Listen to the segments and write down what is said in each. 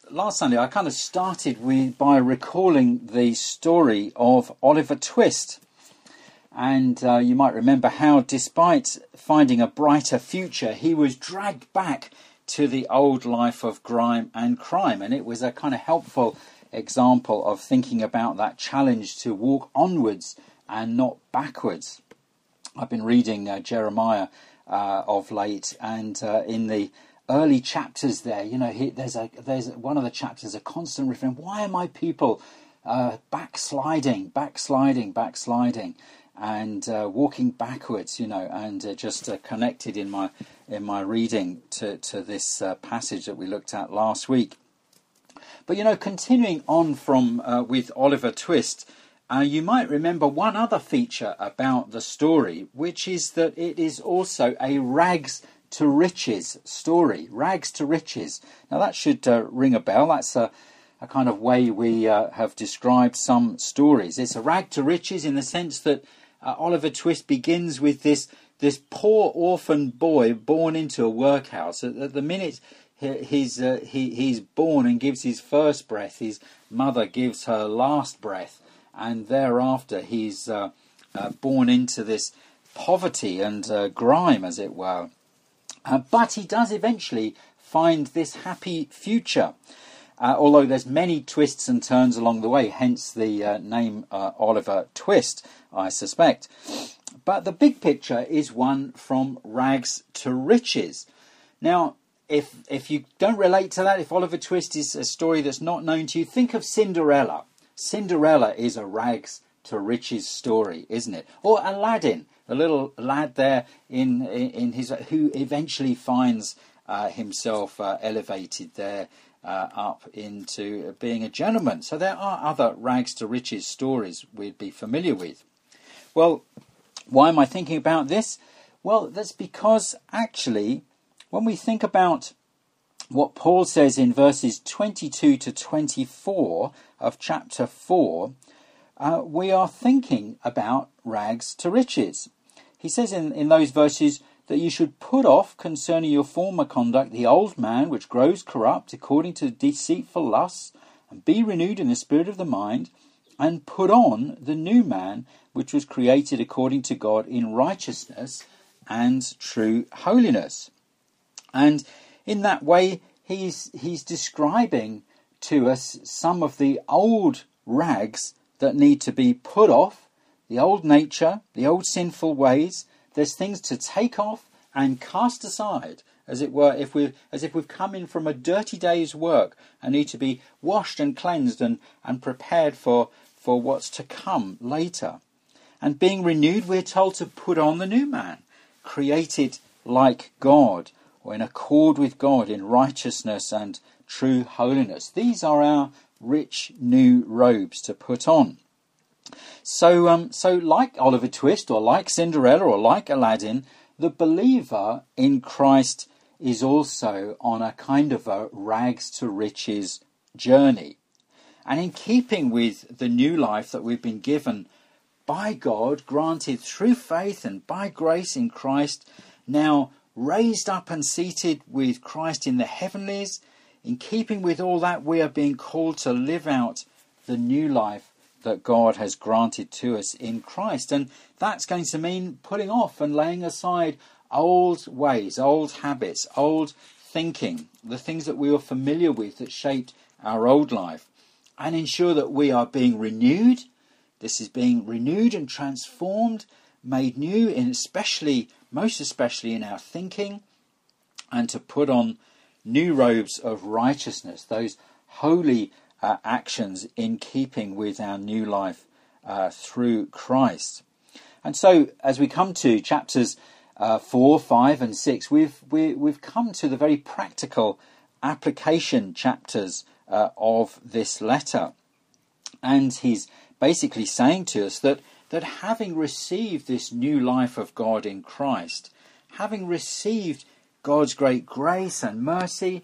last Sunday I kind of started by recalling the story of Oliver Twist. And you might remember how, despite finding a brighter future, he was dragged back to the old life of grime and crime. And it was a kind of helpful example of thinking about that challenge to walk onwards and not backwards. I've been reading Jeremiah of late, and in the early chapters there, there's one of the chapters, a constant refrain: why are my people backsliding, and walking backwards? And just connected in my reading to this passage that we looked at last week. But continuing on from with Oliver Twist, you might remember one other feature about the story, which is that it is also a rags to riches story. Rags to riches. Now that should ring a bell. That's a kind of way we have described some stories. It's a rag to riches in the sense that Oliver Twist begins with this poor orphan boy born into a workhouse. At the minute he's born and gives his first breath, his mother gives her last breath, and thereafter he's born into this poverty and grime, as it were. But he does eventually find this happy future, although there's many twists and turns along the way, hence the name Oliver Twist, I suspect. But the big picture is one from rags to riches. Now, if you don't relate to that, if Oliver Twist is a story that's not known to you, think of Cinderella. Cinderella is a rags to riches story, isn't it? Or Aladdin, the little lad there in his who eventually finds himself elevated there up into being a gentleman. So there are other rags to riches stories we'd be familiar with. Well, why am I thinking about this? Well, that's because actually, when we think about what Paul says in verses 22 to 24 of chapter 4, we are thinking about rags to riches. He says in those verses that you should put off concerning your former conduct the old man which grows corrupt according to deceitful lusts, and be renewed in the spirit of the mind, and put on the new man which was created according to God in righteousness and true holiness. And in that way, he's describing to us some of the old rags that need to be put off, the old nature, the old sinful ways. There's things to take off and cast aside, as it were, as if we've come in from a dirty day's work and need to be washed and cleansed and prepared for what's to come later. And being renewed, we're told to put on the new man, created like God, or in accord with God in righteousness and true holiness. These are our rich new robes to put on. So like Oliver Twist, or like Cinderella, or like Aladdin, the believer in Christ is also on a kind of a rags to riches journey. And in keeping with the new life that we've been given by God, granted through faith and by grace in Christ, now raised up and seated with Christ in the heavenlies, in keeping with all that, we are being called to live out the new life that God has granted to us in Christ. And that's going to mean putting off and laying aside old ways, old habits, old thinking, the things that we were familiar with that shaped our old life, and ensure that we are being renewed. This is being renewed and transformed, made new, most especially in our thinking, and to put on new robes of righteousness, those holy actions in keeping with our new life through Christ. And so, as we come to chapters 4, 5 and 6, we've come to the very practical application chapters of this letter. And he's basically saying to us that having received this new life of God in Christ, having received God's great grace and mercy,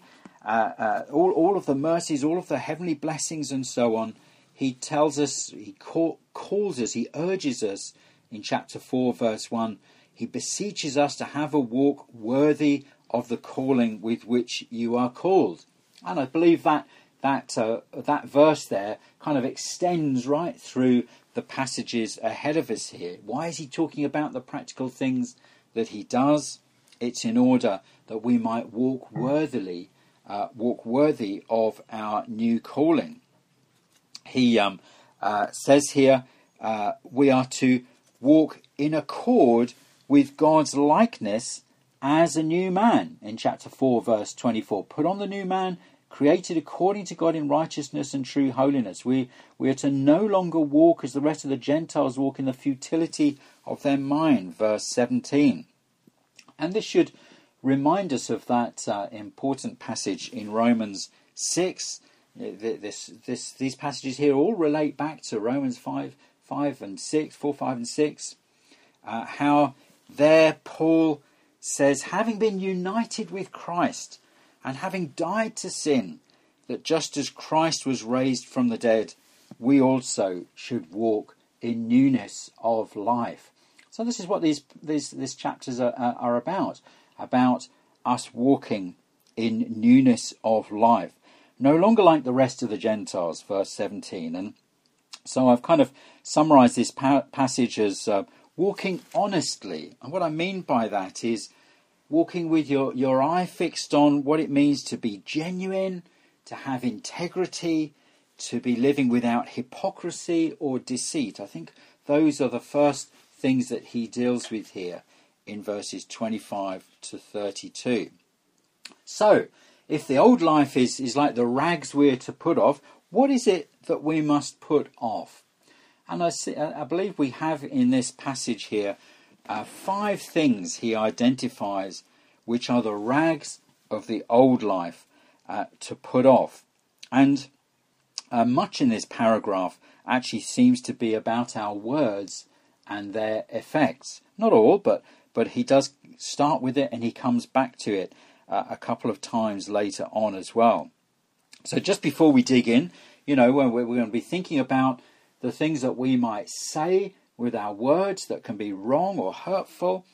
all of the mercies, all of the heavenly blessings and so on, he tells us, he calls us, he urges us in chapter 4 verse 1, he beseeches us to have a walk worthy of the calling with which you are called. And I believe that that verse there kind of extends right through the passages ahead of us here. Why is he talking about the practical things that he does? It's in order that we might walk worthy of our new calling. He says here we are to walk in accord with God's likeness as a new man. In chapter 4, verse 24, put on the new man, created according to God in righteousness and true holiness. We are to no longer walk as the rest of the Gentiles walk in the futility of their mind, verse 17. And this should remind us of that important passage in Romans 6. These passages here all relate back to Romans 4, 5 and 6. How there Paul says, having been united with Christ and having died to sin, that just as Christ was raised from the dead, we also should walk in newness of life. So this is what these chapters are about us walking in newness of life. No longer like the rest of the Gentiles, verse 17. And so I've kind of summarised this passage as walking honestly. And what I mean by that is walking with your eye fixed on what it means to be genuine, to have integrity, to be living without hypocrisy or deceit. I think those are the first things that he deals with here in verses 25 to 32. So, if the old life is like the rags we're to put off, what is it that we must put off? And I believe we have in this passage here 5 things he identifies which are the rags of the old life to put off. And much in this paragraph actually seems to be about our words and their effects. Not all, but he does start with it and he comes back to it a couple of times later on as well. So just before we dig in, when we're going to be thinking about the things that we might say with our words that can be wrong or hurtful,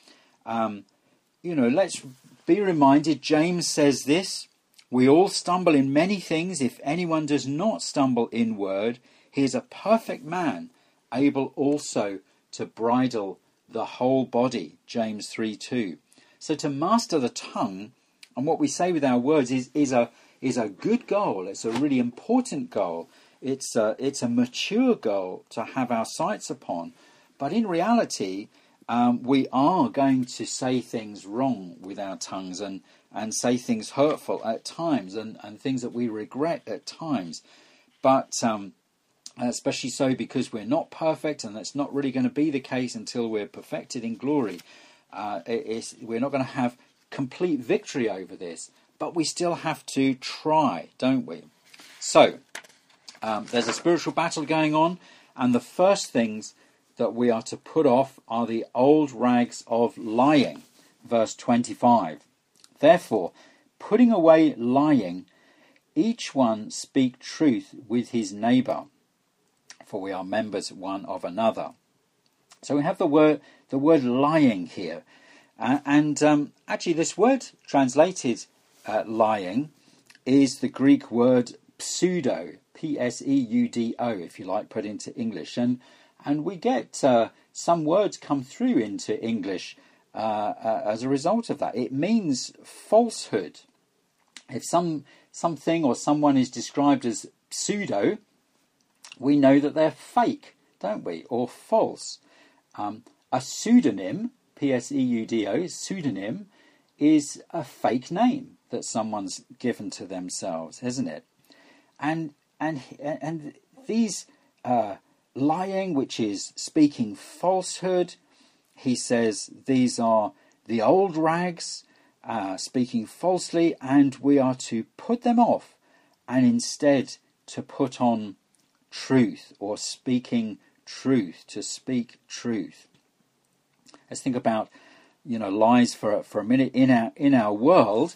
let's be reminded, James says this, we all stumble in many things. If anyone does not stumble in word, he is a perfect man, able also to bridle the whole body, James 3:2. So to master the tongue and what we say with our words is a good goal. It's a really important goal. It's a mature goal to have our sights upon. But in reality, we are going to say things wrong with our tongues and say things hurtful at times and things that we regret at times. But especially so because we're not perfect, and that's not really going to be the case until we're perfected in glory. We're not going to have complete victory over this, but we still have to try, don't we? So, there's a spiritual battle going on, and the first things that we are to put off are the old rags of lying. Verse 25. Therefore, putting away lying, each one speak truth with his neighbour, for we are members one of another. So we have the word lying here. Actually this word translated lying is the Greek word pseudo, P-S-E-U-D-O, if you like, put into English. And we get some words come through into English as a result of that. It means falsehood. If something or someone is described as pseudo, we know that they're fake, don't we, or false. A pseudonym, P-S-E-U-D-O, pseudonym, is a fake name that someone's given to themselves, isn't it? And these lying, which is speaking falsehood, he says these are the old rags, speaking falsely, and we are to put them off and instead to put on truth, or speaking truth, to speak truth. Let's think about lies for a minute in our world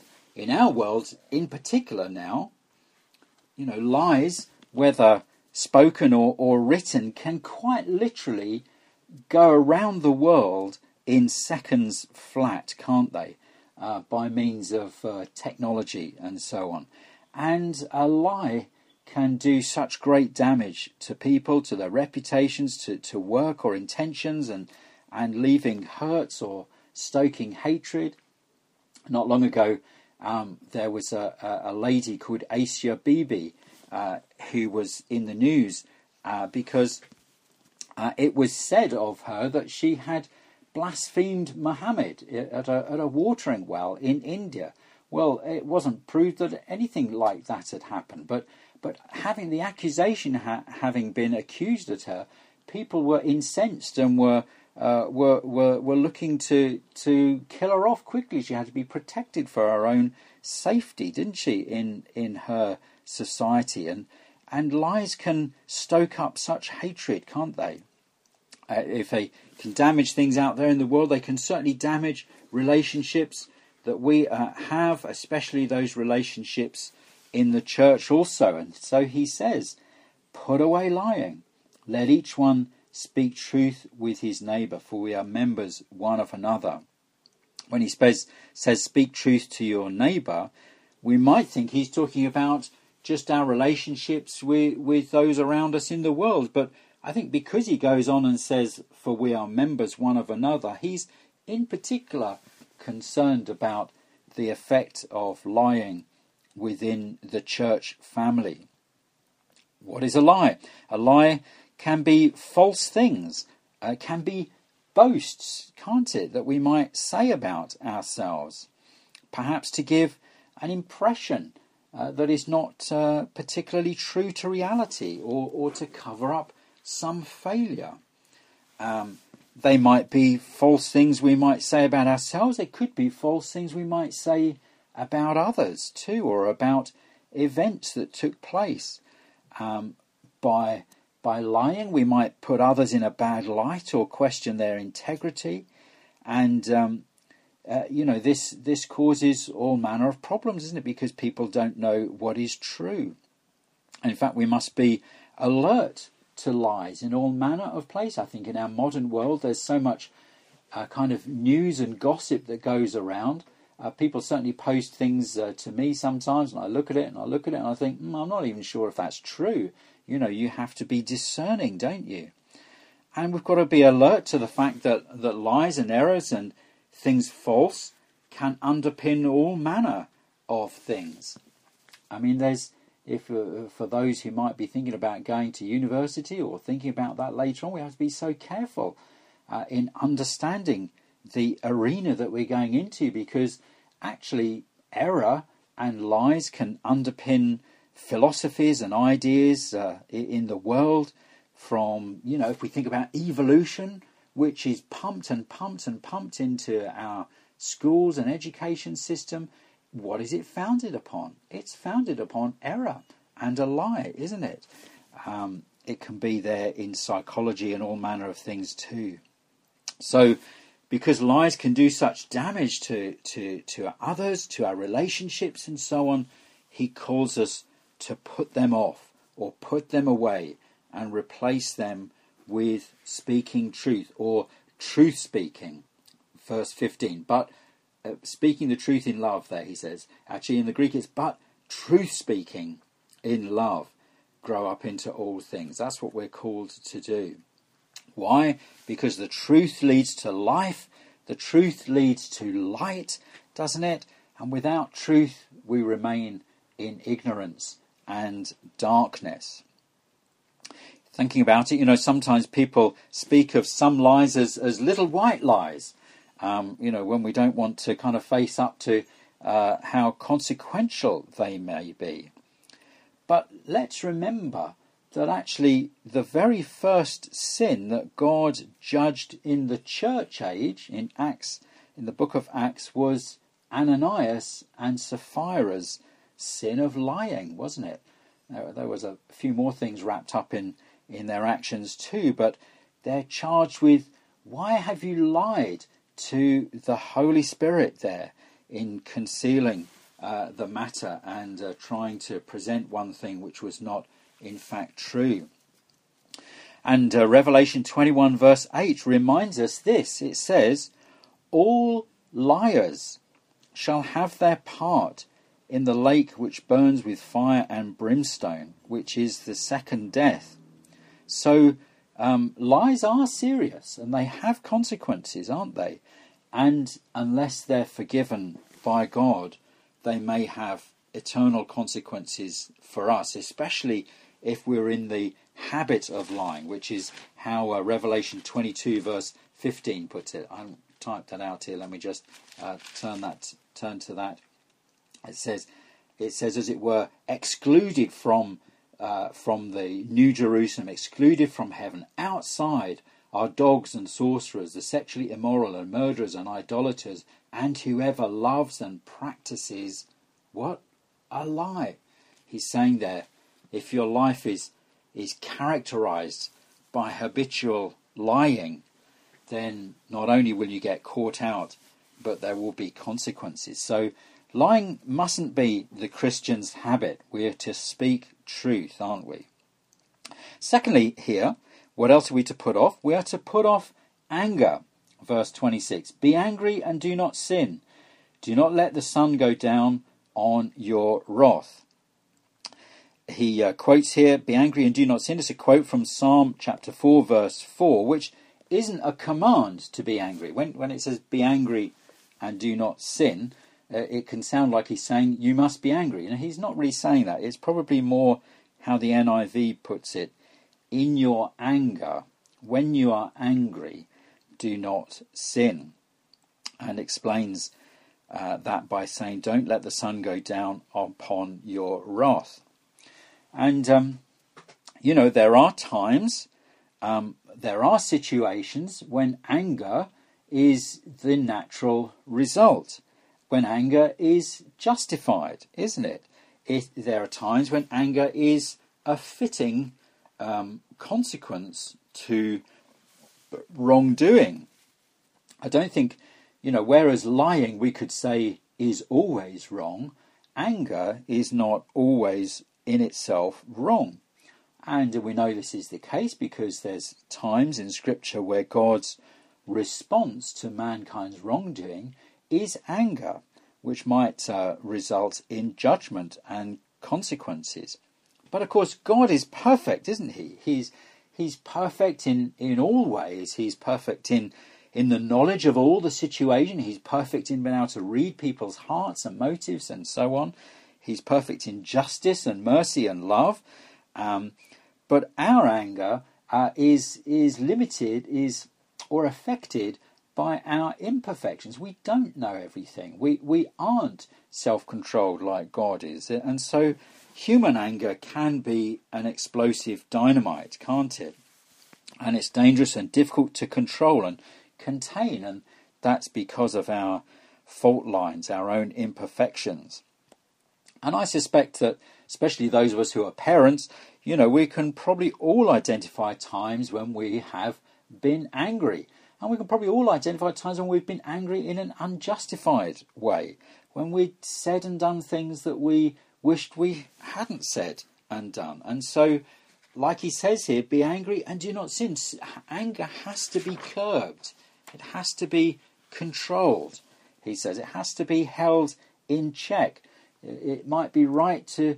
in particular now. Lies, whether spoken or written, can quite literally go around the world in seconds flat, can't they? By means of technology and so on. And a lie can do such great damage to people, to their reputations, to work or intentions, and leaving hurts or stoking hatred. Not long ago, there was a lady called Asia Bibi who was in the news because it was said of her that she had blasphemed Muhammad at a watering well in India. Well, it wasn't proved that anything like that had happened, but having the accusation having been accused at her, people were incensed and were looking to kill her off quickly. She had to be protected for her own safety, didn't she, in her society? And lies can stoke up such hatred, can't they? If they can damage things out there in the world, they can certainly damage relationships that we have, especially those relationships in the church also. And so he says, put away lying. Let each one speak truth with his neighbour, for we are members one of another. When he says speak truth to your neighbour, we might think he's talking about just our relationships with those around us in the world. But I think because he goes on and says, for we are members one of another, he's in particular concerned about the effect of lying within the church family. What is a lie? A lie can be false things, can be boasts, can't it, that we might say about ourselves, perhaps to give an impression that is not particularly true to reality, or to cover up some failure. They might be false things we might say about ourselves. They could be false things we might say about others too, or about events that took place. By lying, we might put others in a bad light or question their integrity, and this causes all manner of problems, isn't it? Because people don't know what is true. In fact, we must be alert to lies in all manner of place. I think in our modern world there's so much kind of news and gossip that goes around. People certainly post things to me sometimes, and I look at it and I think, I'm not even sure if that's true. You have to be discerning, don't you? And we've got to be alert to the fact that lies and errors and things false can underpin all manner of things. I mean, for those who might be thinking about going to university or thinking about that later on, we have to be so careful in understanding the arena that we're going into, because actually error and lies can underpin philosophies and ideas in the world. From, if we think about evolution, which is pumped and pumped and pumped into our schools and education system, what is it founded upon? It's founded upon error and a lie, isn't it? It can be there in psychology and all manner of things too. So, because lies can do such damage to others, to our relationships and so on, he calls us to put them off or put them away and replace them with speaking truth, or truth speaking. Verse 15, but speaking the truth in love there, he says. Actually, in the Greek it's, but truth speaking in love grow up into all things. That's what we're called to do. Why? Because the truth leads to life. The truth leads to light, doesn't it? And without truth, we remain in ignorance and darkness. Thinking about it, sometimes people speak of some lies as little white lies. When we don't want to kind of face up to how consequential they may be. But let's remember that actually the very first sin that God judged in the church age, in the book of Acts, was Ananias and Sapphira's sin of lying, wasn't it? There was a few more things wrapped up in their actions too, but they're charged with, why have you lied to the Holy Spirit there in concealing the matter and trying to present one thing which was not in fact true? And Revelation 21 verse 8 reminds us this. It says, all liars shall have their part in the lake which burns with fire and brimstone, which is the second death. So lies are serious, and they have consequences, aren't they? And unless they're forgiven by God, they may have eternal consequences for us, especially if we're in the habit of lying, which is how Revelation 22 verse 15 puts it. I typed that out here. Let me just turn to that. It says, as it were, excluded from the New Jerusalem, excluded from heaven. Outside are dogs and sorcerers, the sexually immoral and murderers and idolaters, and whoever loves and practices what? A lie. He's saying there, if your life is characterized by habitual lying, then not only will you get caught out, but there will be consequences. So lying mustn't be the Christian's habit. We are to speak truth, aren't we? Secondly, here, what else are we to put off? We are to put off anger. Verse 26, be angry and do not sin. Do not let the sun go down on your wrath. He quotes here, be angry and do not sin. It's a quote from Psalm chapter 4, verse 4, which isn't a command to be angry. When it says be angry and do not sin, it can sound like he's saying you must be angry. And he's not really saying that. It's probably more how the NIV puts it. In your anger, when you are angry, do not sin. And explains that by saying, don't let the sun go down upon your wrath. And, there are times, there are situations when anger is the natural result, when anger is justified, isn't it? There are times when anger is a fitting consequence to wrongdoing. I don't think, whereas lying we could say is always wrong, anger is not always in itself wrong. And we know this is the case because there's times in Scripture where God's response to mankind's wrongdoing is anger, which might result in judgment and consequences. But of course, God is perfect, isn't he? He's perfect in all ways. He's perfect in the knowledge of all the situation. He's perfect in being able to read people's hearts and motives and so on. He's perfect in justice and mercy and love. But our anger is limited, or affected by our imperfections. We don't know everything. We aren't self-controlled like God is. And so human anger can be an explosive dynamite, can't it? And it's dangerous and difficult to control and contain. And that's because of our fault lines, our own imperfections. And I suspect that, especially those of us who are parents, we can probably all identify times when we have been angry. And we can probably all identify times when we've been angry in an unjustified way, when we'd said and done things that we wished we hadn't said and done. And so, like he says here, be angry and do not sin. Anger has to be curbed. It has to be controlled, he says. It has to be held in check. It might be right to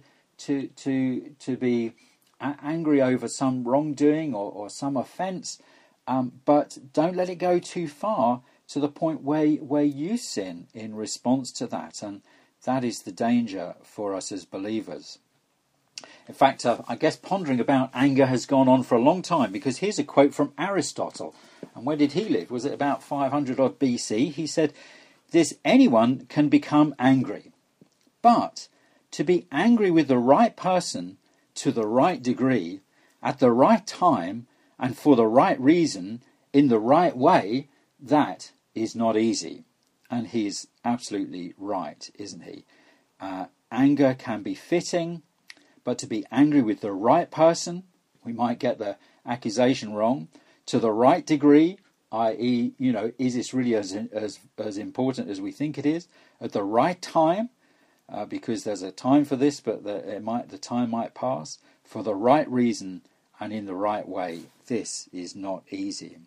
be angry over some wrongdoing or some offence, but don't let it go too far to the point where you sin in response to that. And that is the danger for us as believers. In fact, I guess pondering about anger has gone on for a long time, because here's a quote from Aristotle. And where did he live? Was it about 500 odd BC? He said, anyone can become angry. But to be angry with the right person to the right degree, at the right time, and for the right reason, in the right way, that is not easy. And he's absolutely right, isn't he? Anger can be fitting, but to be angry with the right person, we might get the accusation wrong, to the right degree, i.e., is this really as important as we think it is? At the right time, because there's a time for this, but the time might pass, for the right reason and in the right way. This is not easy.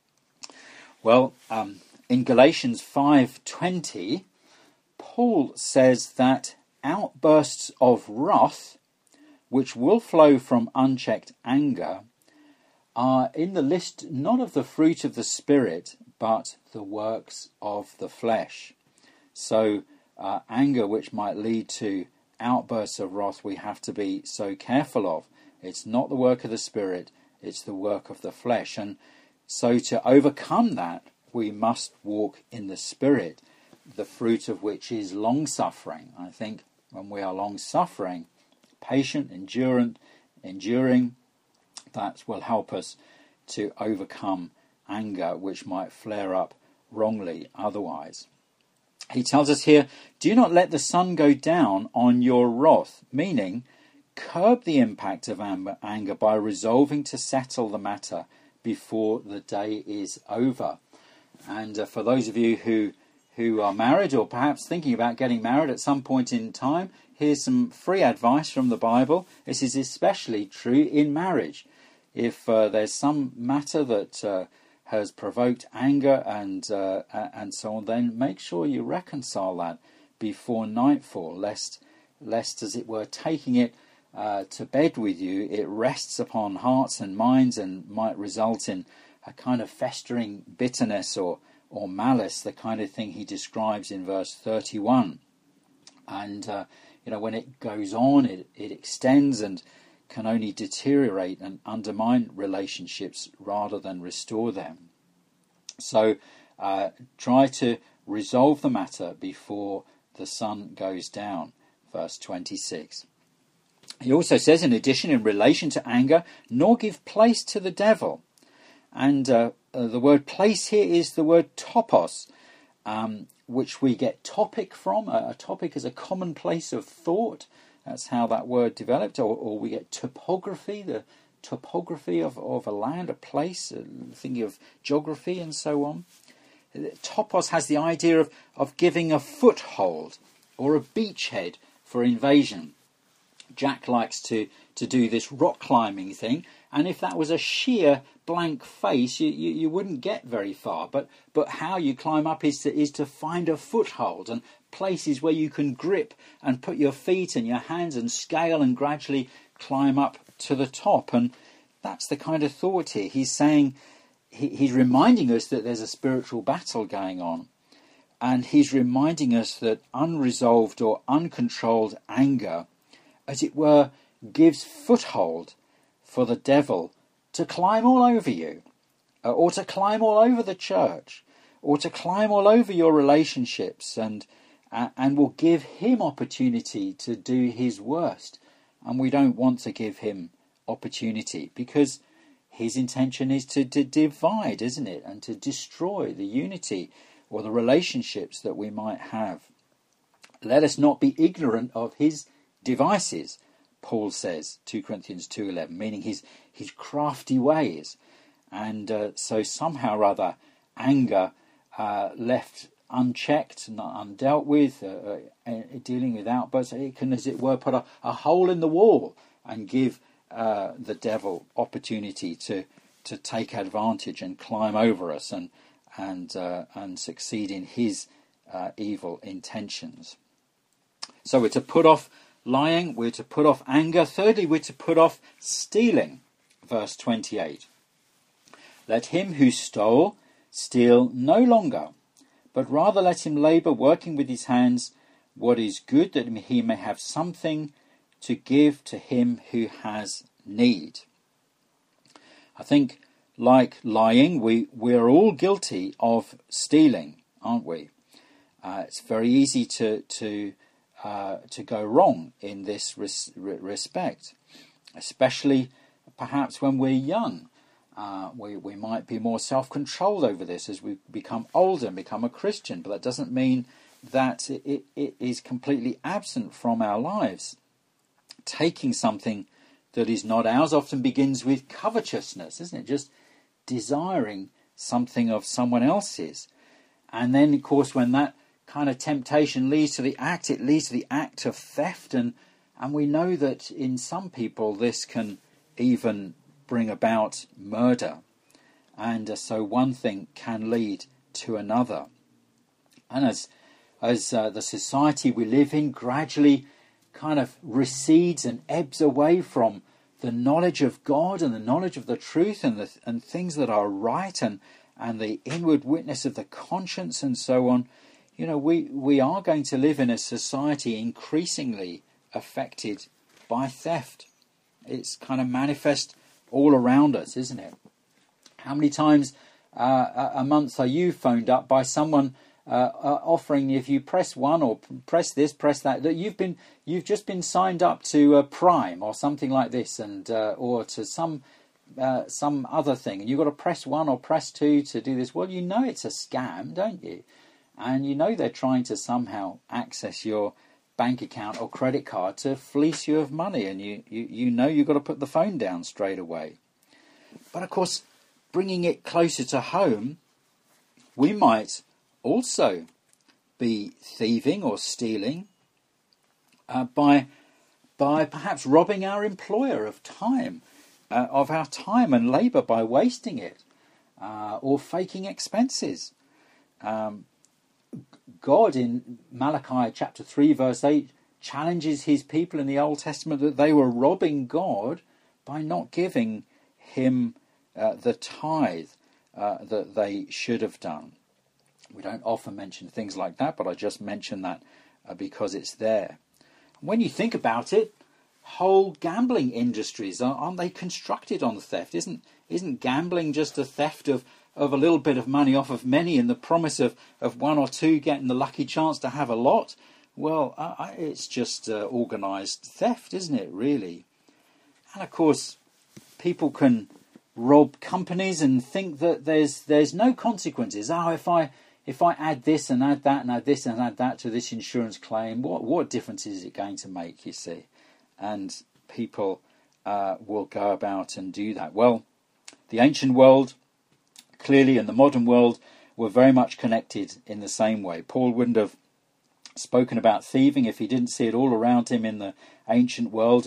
Well, in Galatians 5:20, Paul says that outbursts of wrath, which will flow from unchecked anger, are in the list not of the fruit of the Spirit, but the works of the flesh. So anger which might lead to outbursts of wrath we have to be so careful of. It's not the work of the Spirit, it's the work of the flesh. And so to overcome that, we must walk in the Spirit, the fruit of which is long-suffering. I think when we are long-suffering, patient, enduring, that will help us to overcome anger which might flare up wrongly otherwise. He tells us here, do not let the sun go down on your wrath, meaning curb the impact of anger by resolving to settle the matter before the day is over. And for those of you who are married or perhaps thinking about getting married at some point in time, here's some free advice from the Bible. This is especially true in marriage. If there's some matter that has provoked anger and so on, then make sure you reconcile that before nightfall, lest as it were, taking it to bed with you, it rests upon hearts and minds and might result in a kind of festering bitterness or malice, the kind of thing he describes in verse 31. And when it goes on, it extends and can only deteriorate and undermine relationships rather than restore them. So try to resolve the matter before the sun goes down. Verse 26. He also says, in addition, in relation to anger, nor give place to the devil. And the word place here is the word topos, which we get topic from. A topic is a common place of thought. That's how that word developed. Or we get topography, the topography of a land, a place, thinking of geography and so on. Topos has the idea of giving a foothold or a beachhead for invasion. Jack likes to do this rock climbing thing, and if that was a sheer blank face, you wouldn't get very far. But how you climb up is to find a foothold and places where you can grip and put your feet and your hands and scale and gradually climb up to the top. And that's the kind of thought here. He's saying, he's reminding us that there's a spiritual battle going on, and he's reminding us that unresolved or uncontrolled anger, as it were, gives foothold for the devil to climb all over you, or to climb all over the church, or to climb all over your relationships, and will give him opportunity to do his worst. And we don't want to give him opportunity, because his intention is to divide, isn't it, and to destroy the unity or the relationships that we might have. Let us not be ignorant of his devices, Paul says, 2 Corinthians 2:11, meaning his crafty ways. And so somehow or other, anger left unchecked, not undealt with, dealing with outbursts, it can, as it were, put a hole in the wall and give the devil opportunity to take advantage and climb over us and succeed in his evil intentions. So we're to put off lying, we're to put off anger. Thirdly, we're to put off stealing. Verse 28. Let him who stole steal no longer, but rather let him labour, working with his hands what is good, that he may have something to give to him who has need. I think, like lying, we're all guilty of stealing, aren't we? It's very easy to go wrong in this respect, especially perhaps when we're young. We might be more self-controlled over this as we become older and become a Christian, but that doesn't mean that it is completely absent from our lives. Taking something that is not ours often begins with covetousness, isn't it? Just desiring something of someone else's. And then, of course, when that kind of temptation leads to the act, it leads to the act of theft, and we know that in some people this can even bring about murder, and so one thing can lead to another. And as as the society we live in gradually kind of recedes and ebbs away from the knowledge of God and the knowledge of the truth and things that are right and the inward witness of the conscience and so on, we are going to live in a society increasingly affected by theft. It's kind of manifest all around us, isn't it? How many times a month are you phoned up by someone offering, if you press one or press this, press that you've just been signed up to Prime or something like this, and or to some other thing, and you've got to press one or press two to do this. Well, it's a scam, don't you? And they're trying to somehow access your bank account or credit card to fleece you of money, and you've got to put the phone down straight away. But of course, bringing it closer to home, we might also be thieving or stealing by perhaps robbing our employer of time, of our time and labour by wasting it, or faking expenses. God in Malachi chapter 3 verse 8 challenges his people in the Old Testament that they were robbing God by not giving him the tithe that they should have done. We don't often mention things like that, but I just mention that because it's there. When you think about it, whole gambling industries, aren't they constructed on the theft? Isn't gambling just a theft of a little bit of money off of many in the promise of one or two getting the lucky chance to have a lot? Well, it's just organised theft, isn't it, really? And of course, people can rob companies and think that there's no consequences. If I add this and add that and add this and add that to this insurance claim, what difference is it going to make, you see? And people will go about and do that. Well, the ancient world, clearly, and the modern world were very much connected in the same way. Paul wouldn't have spoken about thieving if he didn't see it all around him in the ancient world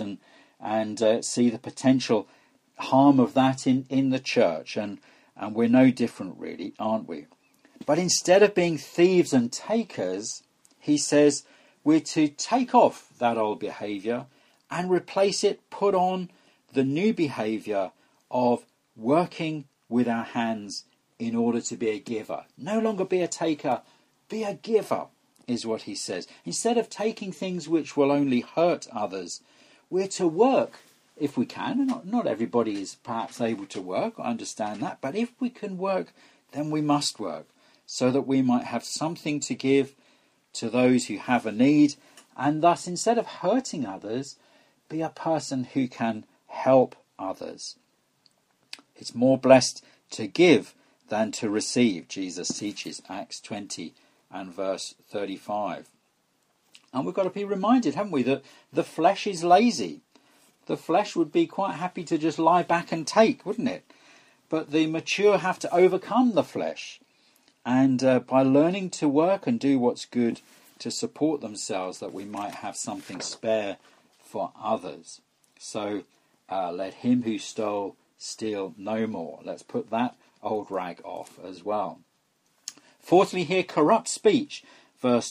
and see the potential harm of that in the church. And we're no different, really, aren't we? But instead of being thieves and takers, he says we're to take off that old behaviour and replace it, put on the new behaviour of working with our hands in order to be a giver. No longer be a taker, be a giver, is what he says. Instead of taking things which will only hurt others, we're to work if we can. Not everybody is perhaps able to work, I understand that, but if we can work, then we must work, so that we might have something to give to those who have a need, and thus, instead of hurting others, be a person who can help others. It's more blessed to give than to receive, Jesus teaches, Acts 20 and verse 35. And we've got to be reminded, haven't we, that the flesh is lazy. The flesh would be quite happy to just lie back and take, wouldn't it? But the mature have to overcome the flesh. And by learning to work and do what's good to support themselves, that we might have something spare for others. So let him who stole steal no more. Let's put that old rag off as well. Fourthly here, corrupt speech, verse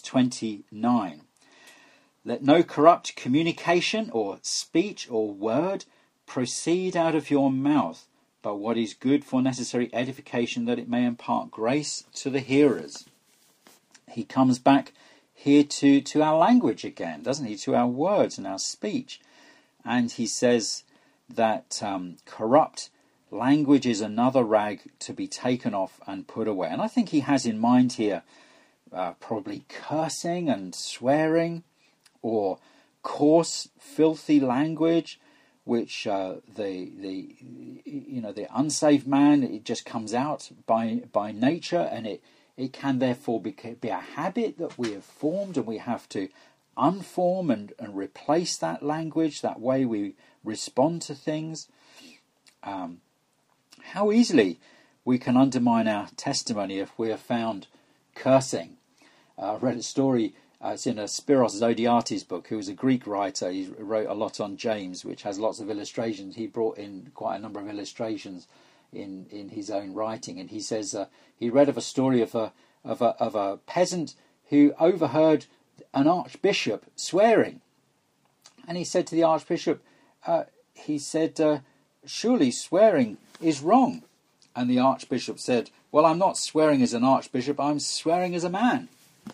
29. Let no corrupt communication or speech or word proceed out of your mouth, but what is good for necessary edification, that it may impart grace to the hearers. He comes back here to our language again, doesn't he? To our words and our speech. And he says that corrupt language is another rag to be taken off and put away. And I think he has in mind here probably cursing and swearing, or coarse, filthy language, which the unsaved man, it just comes out by nature, and it can therefore be a habit that we have formed, and we have to unform and replace that language, that way we respond to things. How easily we can undermine our testimony if we are found cursing. I read a story, it's in a Spiros Zodiates book, who was a Greek writer. He wrote a lot on James, which has lots of illustrations. He brought in quite a number of illustrations in his own writing, and he says he read of a story of a peasant who overheard an archbishop swearing. And he said to the archbishop, surely swearing is wrong. And the archbishop said, well, I'm not swearing as an archbishop, I'm swearing as a man.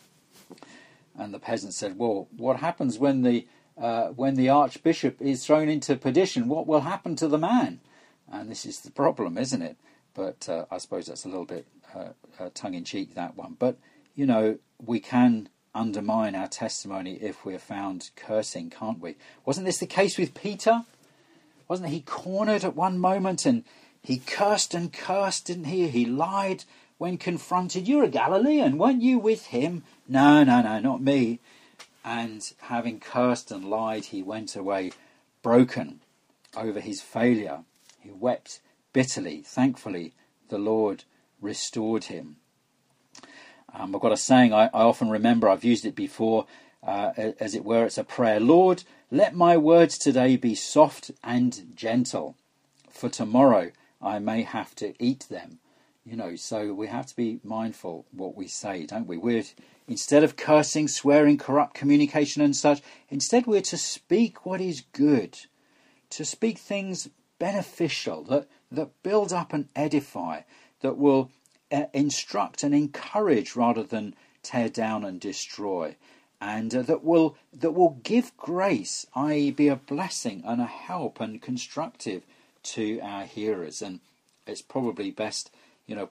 And the peasant said, well, what happens when the archbishop is thrown into perdition? What will happen to the man? And this is the problem, isn't it? But I suppose that's a little bit tongue-in-cheek, that one. But, we can undermine our testimony if we're found cursing, can't we? Wasn't this the case with Peter? Wasn't he cornered at one moment and he cursed and cursed, didn't he? He lied when confronted. You're a Galilean, weren't you with him? No, not me. And having cursed and lied, he went away broken over his failure. He wept bitterly. Thankfully, the Lord restored him. I've got a saying I often remember, I've used it before, as it were, it's a prayer. Lord, let my words today be soft and gentle, for tomorrow I may have to eat them. So we have to be mindful what we say, don't we? Instead of cursing, swearing, corrupt communication and such, instead we're to speak what is good, to speak things beneficial, that build up and edify, that will instruct and encourage rather than tear down and destroy, and that will give grace, i.e. be a blessing and a help and constructive to our hearers. And it's probably best, if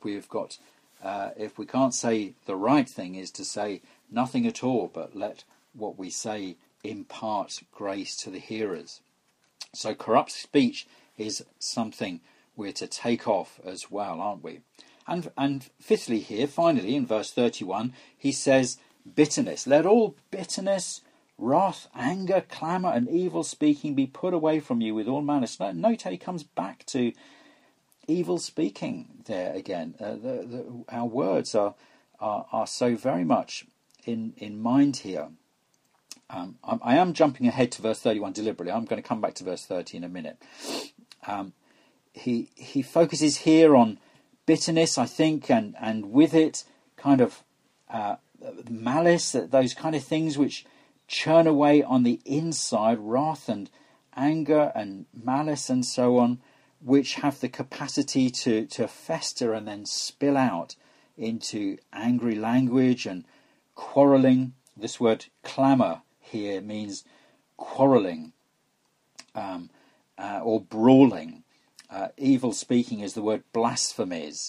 we can't say the right thing, is to say nothing at all, but let what we say impart grace to the hearers. So corrupt speech is something we're to take off as well, aren't we? And fifthly here, finally, in verse 31, he says, bitterness. Let all bitterness, wrath, anger, clamour and evil speaking be put away from you with all malice. Note how he comes back to evil speaking there again. Our words are so very much in mind here. I am jumping ahead to verse 31 deliberately. I'm going to come back to verse 30 in a minute. He focuses here on bitterness, I think, and with it kind of malice, those kind of things which churn away on the inside, wrath and anger and malice and so on, which have the capacity to fester and then spill out into angry language and quarrelling. This word clamour here means quarrelling or brawling. Evil speaking is the word blasphemies.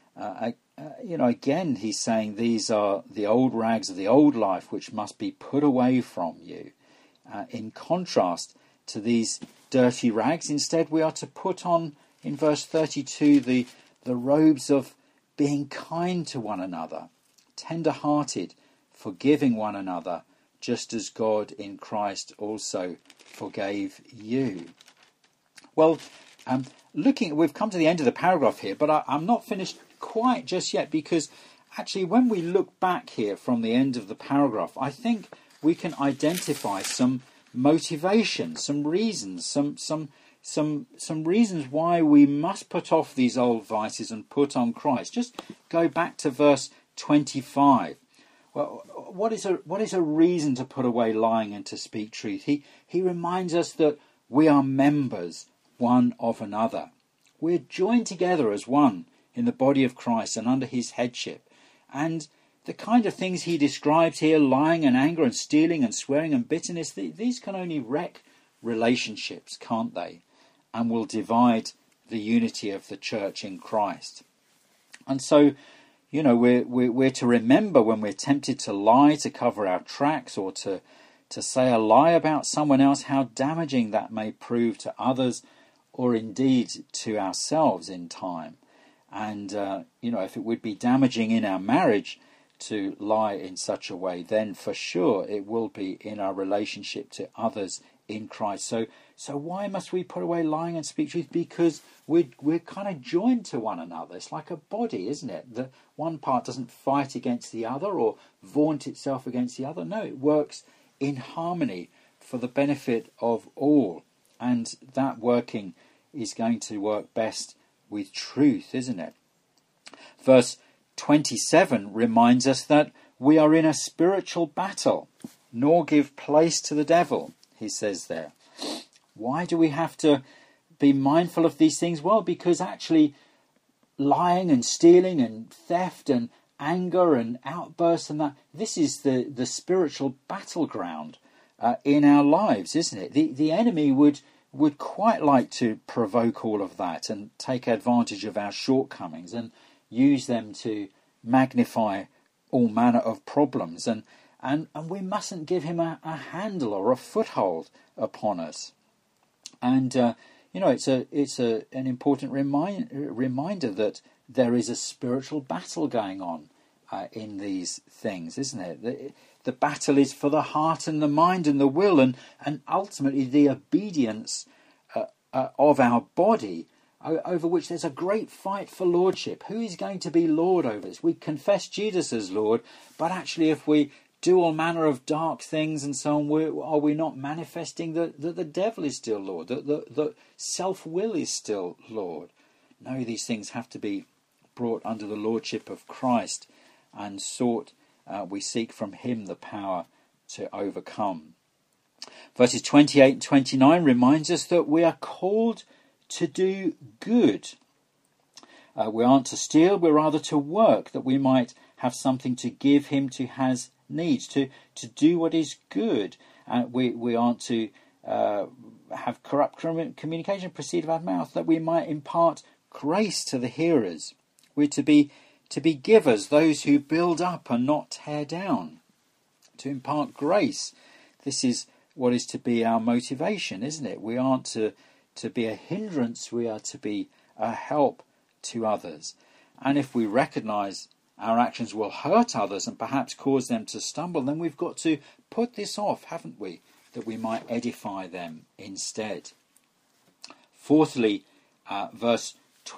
Again, he's saying these are the old rags of the old life which must be put away from you. In contrast to these dirty rags, instead we are to put on, in verse 32, the robes of being kind to one another, tender-hearted, forgiving one another, just as God in Christ also forgave you. Well, we've come to the end of the paragraph here, but I'm not finished quite just yet, because actually when we look back here from the end of the paragraph, I think we can identify some motivations, some reasons, some reasons why we must put off these old vices and put on Christ. Just go back to verse 25. Well, what is a reason to put away lying and to speak truth? He reminds us that we are members one of another. We're joined together as one in the body of Christ and under his headship. And the kind of things he describes here, lying and anger and stealing and swearing and bitterness, these can only wreck relationships, can't they? And will divide the unity of the church in Christ. And so, we're to remember when we're tempted to lie to cover our tracks, or to say a lie about someone else, how damaging that may prove to others, or indeed to ourselves in time. And, if it would be damaging in our marriage to lie in such a way, then for sure it will be in our relationship to others in Christ. So why must we put away lying and speak truth? Because we're kind of joined to one another. It's like a body, isn't it? The one part doesn't fight against the other or vaunt itself against the other. No, it works in harmony for the benefit of all. And that working is going to work best with truth, isn't it? Verse 27 reminds us that we are in a spiritual battle, nor give place to the devil, he says there. Why do we have to be mindful of these things? Well, because actually lying and stealing and theft and anger and outbursts and that, this is the spiritual battleground in our lives, isn't it? The enemy would quite like to provoke all of that and take advantage of our shortcomings and use them to magnify all manner of problems, and we mustn't give him a handle or a foothold upon us. And it's an important reminder that there is a spiritual battle going on in these things, isn't it? The battle is for the heart and the mind and the will, and ultimately the obedience of our body, over which there's a great fight for lordship. Who is going to be Lord over us? We confess Jesus as Lord, but actually if we do all manner of dark things and so on, are we not manifesting that the devil is still Lord, that self-will is still Lord? No, these things have to be brought under the lordship of Christ and we seek from him the power to overcome. Verses 28 and 29 reminds us that we are called to do good. We aren't to steal, we're rather to work, that we might have something to give him who has needs, to do what is good. We aren't to have corrupt communication proceed of our mouth, that we might impart grace to the hearers. We're to be givers, those who build up and not tear down, to impart grace. This is what is to be our motivation, isn't it? We aren't to be a hindrance, we are to be a help to others. And if we recognise our actions will hurt others and perhaps cause them to stumble, then we've got to put this off, haven't we, that we might edify them instead. Fourthly, verse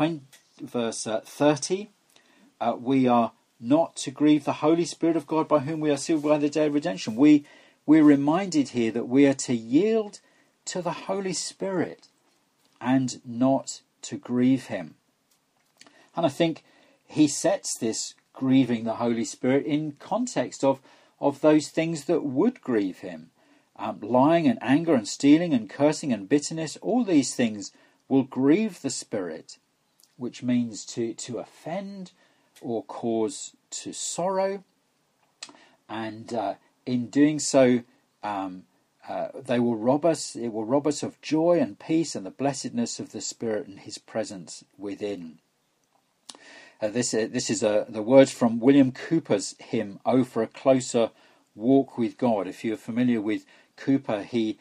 30, we are not to grieve the Holy Spirit of God, by whom we are sealed by the day of redemption. We're reminded here that we are to yield to the Holy Spirit and not to grieve him. And I think he sets this grieving the Holy Spirit in context of those things that would grieve him. Lying and anger and stealing and cursing and bitterness, all these things will grieve the Spirit, which means to offend or cause to sorrow. And in doing so, they will rob us. It will rob us of joy and peace and the blessedness of the Spirit and his presence within. This is the words from William Cowper's hymn, "Oh, for a Closer Walk with God." If you're familiar with Cowper, he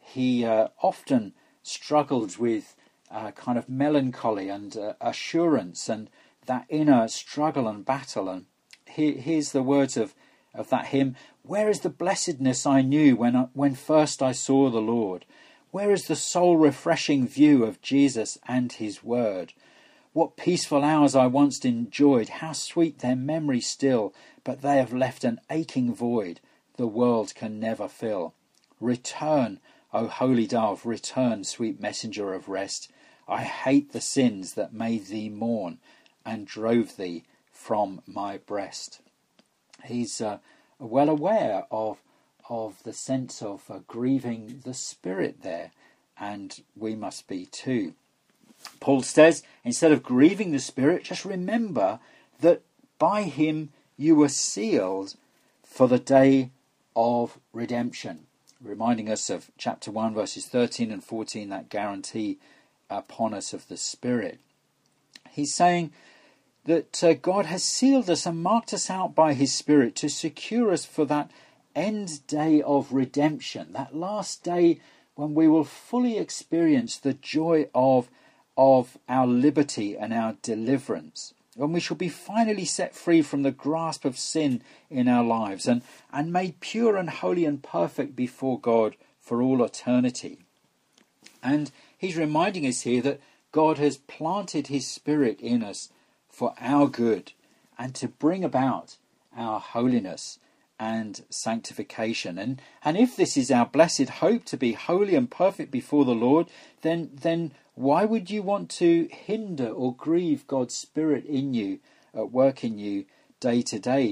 often struggled with kind of melancholy and assurance and that inner struggle and battle. And here's the words of that hymn: "Where is the blessedness I knew when first I saw the Lord? Where is the soul-refreshing view of Jesus and his word? What peaceful hours I once enjoyed, how sweet their memory still, but they have left an aching void the world can never fill. Return, O holy dove, return, sweet messenger of rest. I hate the sins that made thee mourn and drove thee from my breast." He's well aware of the sense of grieving the Spirit there, and we must be too. Paul says, instead of grieving the Spirit, just remember that by him you were sealed for the day of redemption. Reminding us of chapter 1, verses 13 and 14, that guarantee upon us of the Spirit. He's saying that God has sealed us and marked us out by his Spirit to secure us for that end day of redemption, that last day when we will fully experience the joy of our liberty and our deliverance, when we shall be finally set free from the grasp of sin in our lives and made pure and holy and perfect before God for all eternity. And he's reminding us here that God has planted his Spirit in us for our good and to bring about our holiness and sanctification. And if this is our blessed hope, to be holy and perfect before the Lord, then why would you want to hinder or grieve God's Spirit in you, at work in you day to day?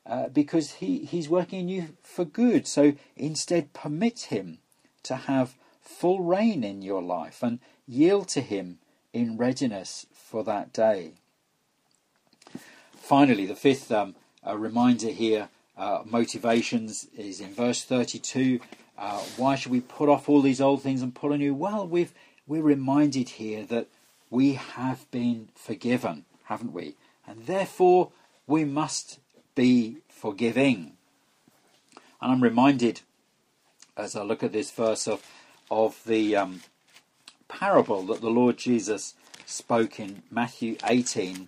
because he's working in you for good. So instead, permit him to have full reign in your life and yield to him in readiness for that day. Finally, the fifth reminder here, motivations, is in verse 32. Why should we put off all these old things and put on new? Well, we're reminded here that we have been forgiven, haven't we? And therefore, we must be forgiving. And I'm reminded, as I look at this verse, of the parable that the Lord Jesus spoke in Matthew 18,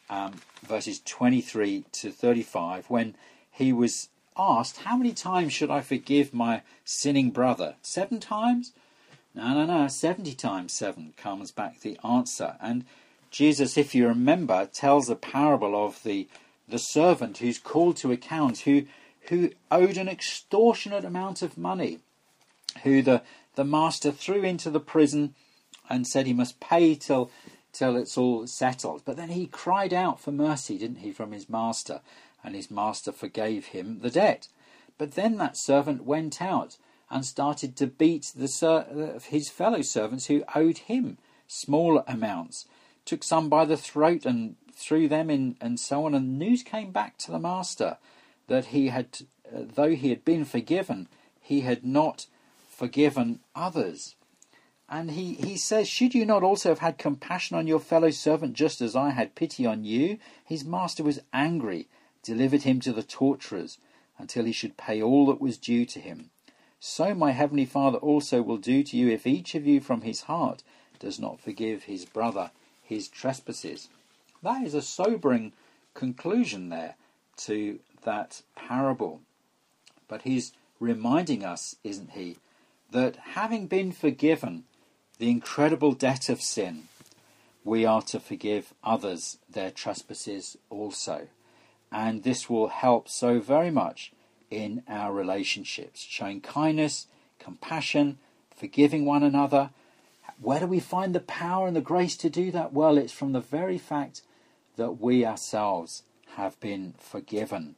verses 23 to 35, when he was asked, how many times should I forgive my sinning brother? 7 times? No, 70 times 7 comes back the answer. And Jesus, if you remember, tells a parable of the servant who's called to account, who owed an extortionate amount of money, who the master threw into the prison and said he must pay till it's all settled. But then he cried out for mercy, didn't he, from his master, and his master forgave him the debt. But then that servant went out and started to beat his fellow servants who owed him small amounts, took some by the throat and threw them in, and so on. And news came back to the master that he had, though he had been forgiven, he had not forgiven others. And he says, should you not also have had compassion on your fellow servant, just as I had pity on you? His master was angry, delivered him to the torturers, until he should pay all that was due to him. So my heavenly Father also will do to you, if each of you from his heart does not forgive his brother his trespasses. That is a sobering conclusion there to that parable. But he's reminding us, isn't he, that having been forgiven the incredible debt of sin, we are to forgive others their trespasses also. And this will help so very much in our relationships, showing kindness, compassion, forgiving one another. Where do we find the power and the grace to do that? Well, it's from the very fact that we ourselves have been forgiven.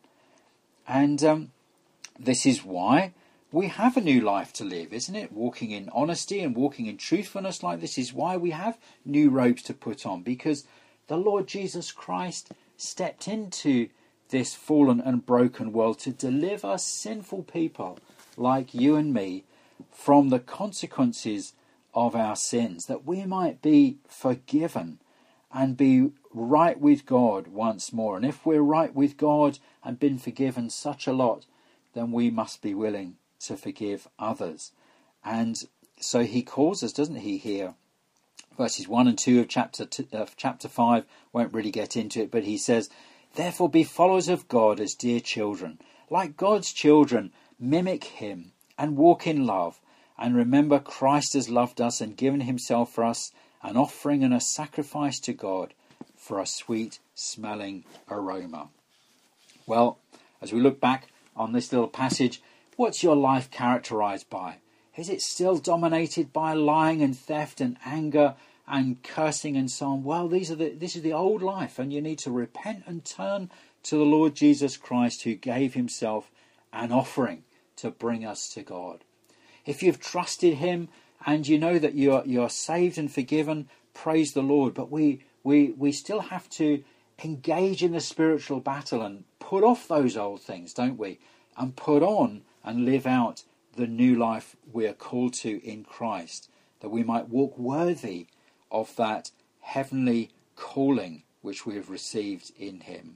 And this is why we have a new life to live, isn't it? Walking in honesty and walking in truthfulness like this is why we have new robes to put on, because the Lord Jesus Christ stepped into this fallen and broken world to deliver sinful people like you and me from the consequences of our sins, that we might be forgiven and be right with God once more. And if we're right with God and been forgiven such a lot, then we must be willing to forgive others. And so he calls us, doesn't he, here? Verses 1 and 2 of chapter 5, won't really get into it, but he says, therefore be followers of God as dear children. Like God's children, mimic him and walk in love. And remember, Christ has loved us and given himself for us, an offering and a sacrifice to God for a sweet-smelling aroma. Well, as we look back on this little passage, what's your life characterized by? Is it still dominated by lying and theft and anger and cursing and so on? Well, this is the old life, and you need to repent and turn to the Lord Jesus Christ, who gave himself an offering to bring us to God. If you've trusted him and you know that you're saved and forgiven, praise the Lord. But we still have to engage in the spiritual battle and put off those old things, don't we? And put on and live out the new life we are called to in Christ, that we might walk worthy of that heavenly calling which we have received in him.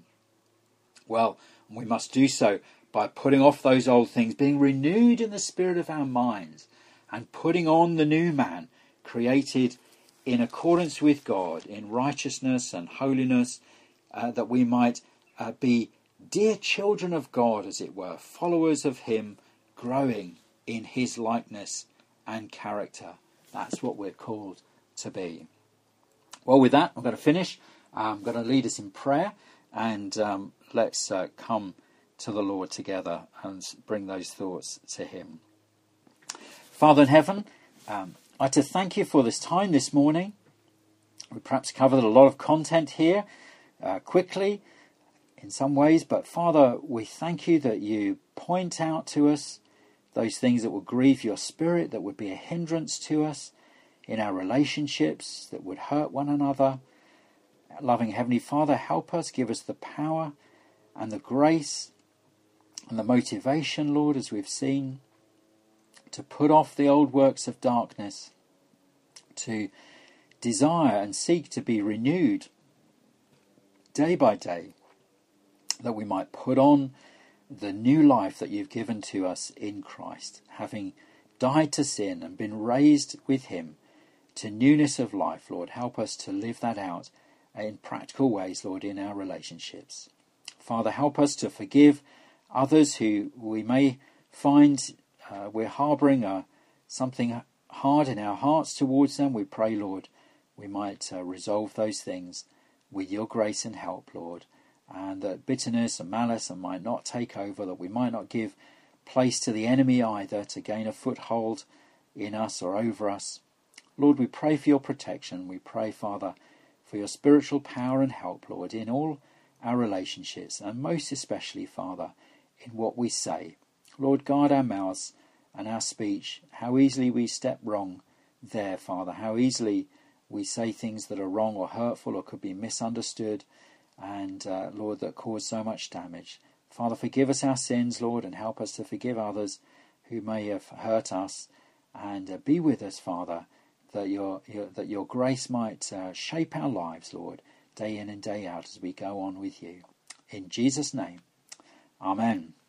Well, we must do so by putting off those old things, being renewed in the spirit of our minds, and putting on the new man, created in accordance with God, in righteousness and holiness, that we might be dear children of God, as it were, followers of him, growing in his likeness and character. That's what we're called to be. Well, with that, I'm going to finish. I'm going to lead us in prayer, and let's come to the Lord together and bring those thoughts to him. Father in heaven, I'd like to thank you for this time this morning. We perhaps covered a lot of content here quickly in some ways. But Father, we thank you that you point out to us those things that would grieve your spirit, that would be a hindrance to us in our relationships, that would hurt one another. Loving Heavenly Father, help us, give us the power and the grace and the motivation, Lord, as we've seen, to put off the old works of darkness, to desire and seek to be renewed day by day, that we might put on the new life that you've given to us in Christ, having died to sin and been raised with him to newness of life. Lord, help us to live that out in practical ways, Lord, in our relationships. Father, help us to forgive others who we may find we're harbouring something hard in our hearts towards them. We pray, Lord, we might resolve those things with your grace and help, Lord, and that bitterness and malice might not take over, that we might not give place to the enemy either to gain a foothold in us or over us. Lord, we pray for your protection. We pray, Father, for your spiritual power and help, Lord, in all our relationships, and most especially, Father, in what we say. Lord, guard our mouths and our speech. How easily we step wrong there, Father. How easily we say things that are wrong or hurtful or could be misunderstood, and, Lord, that cause so much damage. Father, forgive us our sins, Lord, and help us to forgive others who may have hurt us, and be with us, Father, that your grace might shape our lives, Lord, day in and day out as we go on with you. In Jesus' name, amen.